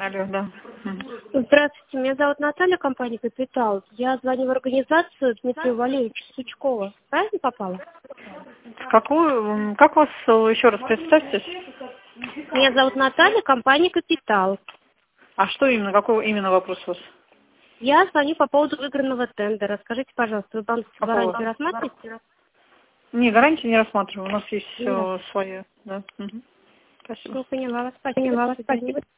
Алло, да. Здравствуйте, меня зовут Наталья, компания «Капитал». Я звоню в организацию Дмитрия Валерьевича Сучкова. Правильно попала? Какую, как вас еще раз представьтесь? Меня зовут Наталья, компания «Капитал». А что именно, какой именно вопрос у вас? Я звоню по поводу выигранного тендера. Скажите, пожалуйста, вы банковскую Какого? гарантию рассматриваете? Не, гарантии не рассматриваю, у нас есть Да. свои, да. Спасибо. Ну, поняла вас. Спасибо. До свидания.